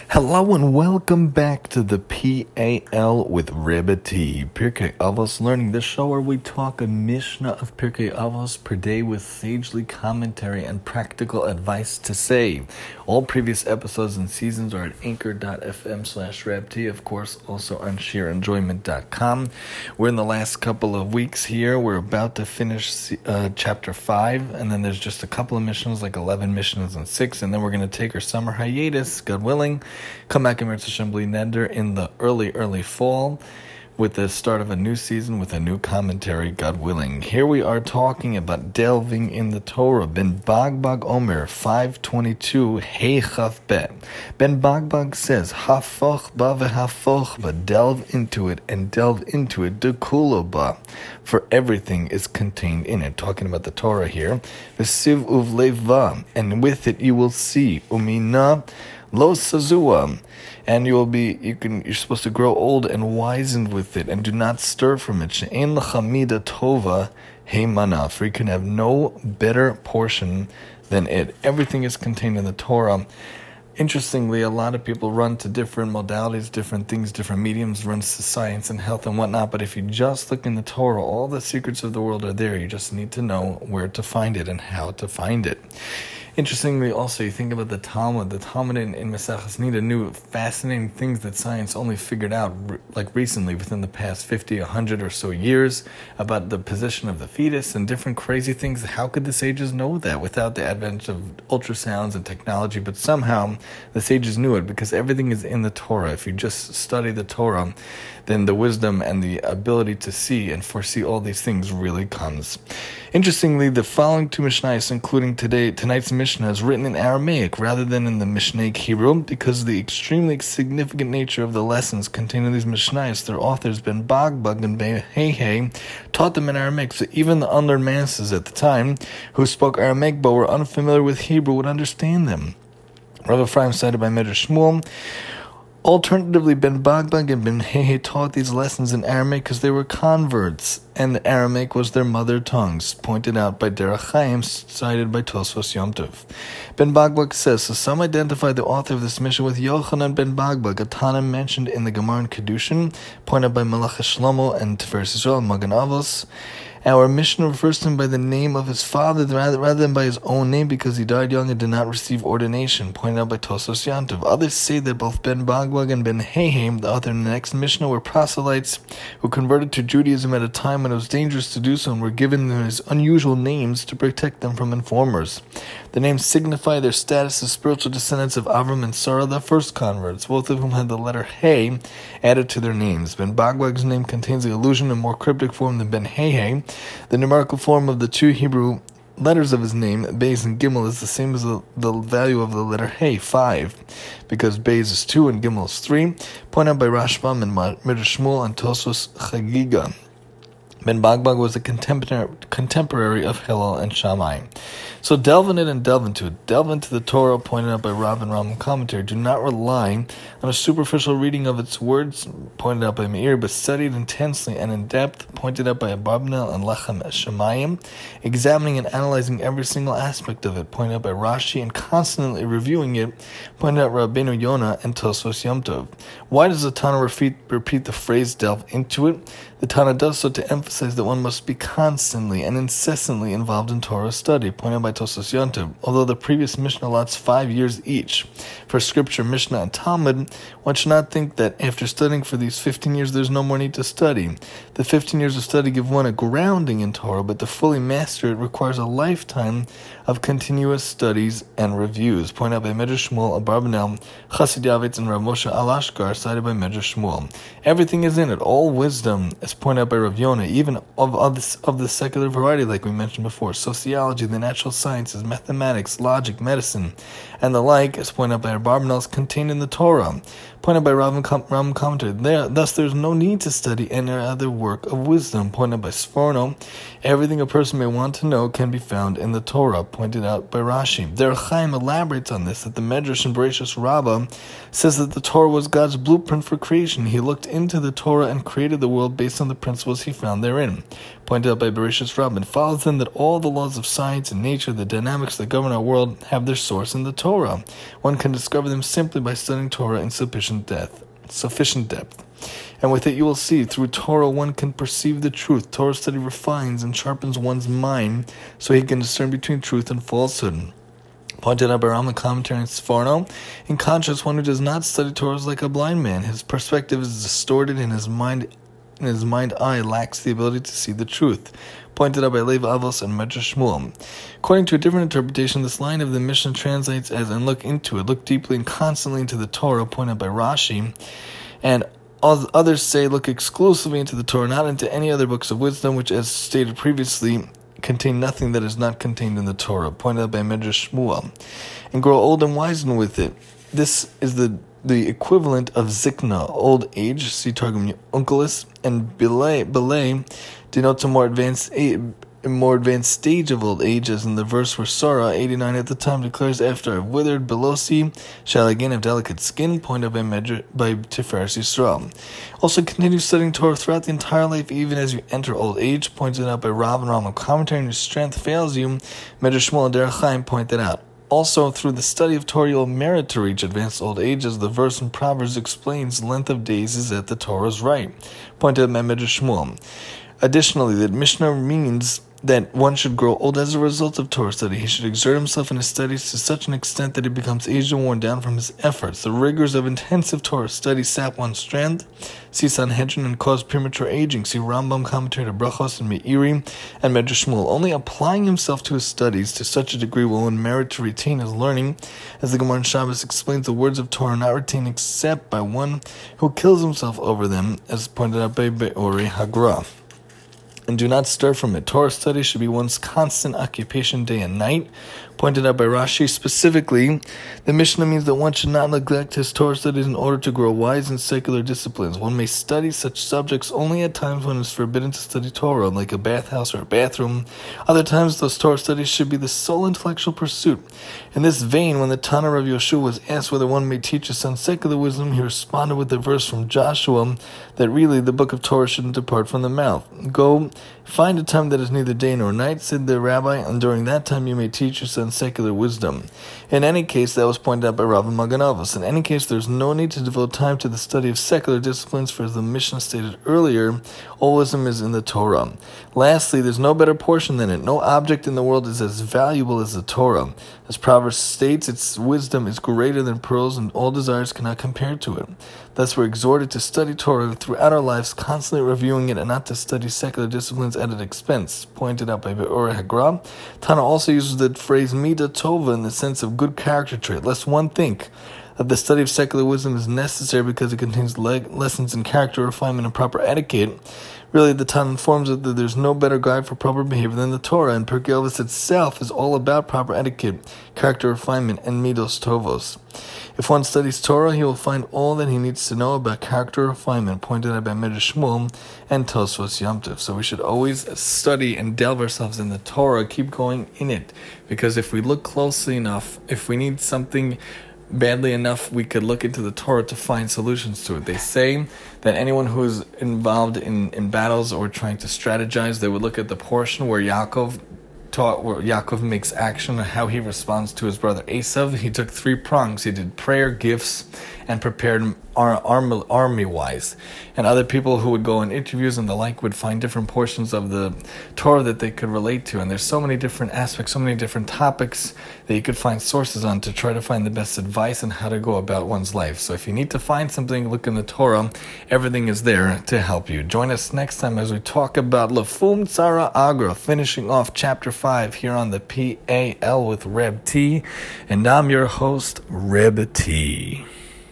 Hello and welcome back to the PAL with Rebbe T. Pirkei Avos Learning, the show where we talk a Mishnah of Pirkei Avos per day with sagely commentary and practical advice to say. All previous episodes and seasons are at anchor.fm/RebT, of course, also on sheerenjoyment.com. We're in the last couple of weeks here. We're about to finish chapter 5, and then there's just a couple of Mishnahs, like 11 Mishnahs and 6, and then we're going to take our summer hiatus, God willing. Come back and Assembly Neder in the early fall with the start of a new season with a new commentary, God willing. Here we are talking about delving in the Torah. Ben Bagbag Omer 5:22 Hey Chaf Bet. Ben Bagbag says, Hafoch ba v'hafoch ba, delve into it and delve into it, dekulo ba, for everything is contained in it. Talking about the Torah here. V'siv uvleva, and with it you will see, umina Lo sazua, and you're supposed to grow old and wizened with it, and do not stir from it. She'en l'chamida tova heimana, for you can have no better portion than it. Everything is contained in the Torah. Interestingly, a lot of people run to different modalities, different things, different mediums, run to science and health and whatnot, but if you just look in the Torah, all the secrets of the world are there. You just need to know where to find it and how to find it. Interestingly, also, you think about the Talmud. The Talmud in Maseches Nida knew fascinating things that science only figured out, like recently, within the past 50, 100 or so years, about the position of the fetus and different crazy things. How could the sages know that without the advent of ultrasounds and technology? But somehow, the sages knew it because everything is in the Torah. If you just study the Torah, then the wisdom and the ability to see and foresee all these things really comes. Interestingly, the following two Mishnayos, including tonight's Mishnah, is written in Aramaic rather than in the Mishnaic Hebrew because of the extremely significant nature of the lessons contained in these Mishnayos. Their authors, Ben Bagbag and Ben Hey, taught them in Aramaic, so even the unlearned masses at the time who spoke Aramaic but were unfamiliar with Hebrew would understand them. Rav Ephraim, cited by Medrash Shmuel. Alternatively, Ben Bagbag and Ben Hey taught these lessons in Aramaic because they were converts, and the Aramaic was their mother tongues, pointed out by Derech Chaim, cited by Tosfos Yom Tov. Ben Bagbag says, so some identify the author of this mission with Yochanan ben Bagbag, a Tana mentioned in the Gemara in Kedushin, pointed by Malachi Shlomo and Tiferes Yisrael and Magen Avos. Our Mishnah refers to him by the name of his father rather than by his own name because he died young and did not receive ordination, pointed out by Tosfos Yom Tov. Others say that both Ben Bagbag and Ben Hey, the author in the next Mishnah, were proselytes who converted to Judaism at a time when it was dangerous to do so and were given these unusual names to protect them from informers. The names signify their status as spiritual descendants of Avram and Sarah, the first converts, both of whom had the letter Hey added to their names. Ben Bagbag's name contains the allusion in more cryptic form than Ben Hey. The numerical form of the two Hebrew letters of his name, Beis and Gimel, is the same as the value of the letter Hey, 5, because Beis is 2 and Gimel is 3, pointed out by Rashbam and Medrash Shmuel and Tosfos Chagiga. Ben Bagbag was a contemporary of Hillel and Shammai. So delve in it and delve into it. Delve into the Torah, pointed out by Rav and Rambam commentary. Do not rely on a superficial reading of its words, pointed out by Meir, but studied intensely and in depth, pointed out by Abarbanel and Lechem Shemayim, examining and analyzing every single aspect of it, pointed out by Rashi, and constantly reviewing it, pointed out Rabbeinu Yonah and Tosfos Yom Tov. Why does the Tana repeat the phrase delve into it? The Tana does so to emphasize that one must be constantly and incessantly involved in Torah study, pointed out by Tosfos Yom Tov. Although the previous Mishnah allots 5 years each for Scripture, Mishnah, and Talmud, one should not think that after studying for these 15 years there's no more need to study. The 15 years of study give one a grounding in Torah, but to fully master it requires a lifetime of continuous studies and reviews, pointed out by Medrash Shmuel, Abarbanel, Chassid Yavetz, and Rav Moshe Alashkar, cited by Medrash Shmuel. Everything is in it, all wisdom, as pointed out by Rav Yonah, even of the secular variety, like we mentioned before, sociology, the natural sciences, mathematics, logic, medicine, and the like, as pointed out by Abarbanel, is contained in the Torah, pointed by Rambam commentary. Thus, there is no need to study any other work of wisdom, pointed by Sforno. Everything a person may want to know can be found in the Torah, pointed out by Rashi. Derech Chaim elaborates on this, that the Medrash in Bereshis Rabbah says that the Torah was God's blueprint for creation. He looked into the Torah and created the world based on the principles he found therein, pointed out by Bereshis Rabbah. It follows then that all the laws of science and nature, the dynamics that govern our world, have their source in the Torah. Torah. One can discover them simply by studying Torah in sufficient depth. And with it you will see, through Torah one can perceive the truth. Torah study refines and sharpens one's mind so he can discern between truth and falsehood. Pointed out by Rambam commentary on Sforno. In contrast, one who does not study Torah is like a blind man. His perspective is distorted and his mind eye lacks the ability to see the truth. Pointed out by Lev Avos and Medrash Shmuel. According to a different interpretation, this line of the Mishnah translates as, and look into it, look deeply and constantly into the Torah, pointed out by Rashi. And others say, look exclusively into the Torah, not into any other books of wisdom, which, as stated previously, contain nothing that is not contained in the Torah, pointed out by Medrash Shmuel, and grow old and wisen with it. This is the equivalent of zikna, old age, see Targum Onkelos, and belay denotes a more advanced stage of old age, as in the verse where Sarah, 89 at the time, declares, after I've withered, Belosi shall again have delicate skin, pointed out by Tiferes Yisrael. Also continue studying Torah throughout the entire life, even as you enter old age, pointed out by Rav and Rambam commentary, and your strength fails you, Medrash Shmuel and Derech Chaim pointed out. Also, through the study of Torah, you'll merit to reach advanced old age, as the verse in Proverbs explains, length of days is at the Torah's right, pointed out by Medrash Shmuel. Additionally, the Mishnah means that one should grow old as a result of Torah study. He should exert himself in his studies to such an extent that he becomes aged and worn down from his efforts. The rigors of intensive Torah study sap one's strength, see Sanhedrin, and cause premature aging. See Rambam commentary to Brachos and Meiri and Medrash Shmuel. Only applying himself to his studies to such a degree will one merit to retain his learning. As the Gemara in Shabbos explains, the words of Torah are not retained except by one who kills himself over them, as pointed out by Be'ori Hagra. And do not stir from it. Torah study should be one's constant occupation day and night. Pointed out by Rashi specifically, the Mishnah means that one should not neglect his Torah studies in order to grow wise in secular disciplines. One may study such subjects only at times when it is forbidden to study Torah, like a bathhouse or a bathroom. Other times, those Torah studies should be the sole intellectual pursuit. In this vein, when the Tana Rav Yoshua was asked whether one may teach his son secular wisdom, he responded with the verse from Joshua that really the book of Torah shouldn't depart from the mouth. Go, find a time that is neither day nor night, said the rabbi, and during that time you may teach your son secular wisdom. In any case, that was pointed out by Rav Magen Avos. In any case, there is no need to devote time to the study of secular disciplines, for as the Mishnah stated earlier, all wisdom is in the Torah. Lastly, there's no better portion than it. No object in the world is as valuable as the Torah. As Proverbs states, its wisdom is greater than pearls, and all desires cannot compare to it. Thus, we're exhorted to study Torah throughout our lives, constantly reviewing it, and not to study secular disciplines at an expense. Pointed out by Be'ori Hagra, Tana also uses the phrase Midah Tova in the sense of good character trait, lest one think that the study of secular wisdom is necessary because it contains lessons in character refinement and proper etiquette. Really, the Tana informs us that there's no better guide for proper behavior than the Torah, and Pirkei Avos itself is all about proper etiquette, character refinement, and midos tovos. If one studies Torah, he will find all that he needs to know about character refinement, pointed out by Medrash Shmuel and Tosfos Yom Tov. So we should always study and delve ourselves in the Torah, keep going in it, because if we look closely enough, if we need something badly enough, we could look into the Torah to find solutions to it. They say that anyone who is involved in battles or trying to strategize, they would look at the portion where Yaakov makes action, how he responds to his brother Esav. He took 3 prongs. He did prayer, gifts, and prepared army-wise. And other people who would go in interviews and the like would find different portions of the Torah that they could relate to. And there's so many different aspects, so many different topics that you could find sources on to try to find the best advice on how to go about one's life. So if you need to find something, look in the Torah. Everything is there to help you. Join us next time as we talk about Lefum Tzara Agra, finishing off Chapter 5 here on the PAL with Reb T. And I'm your host, Reb T.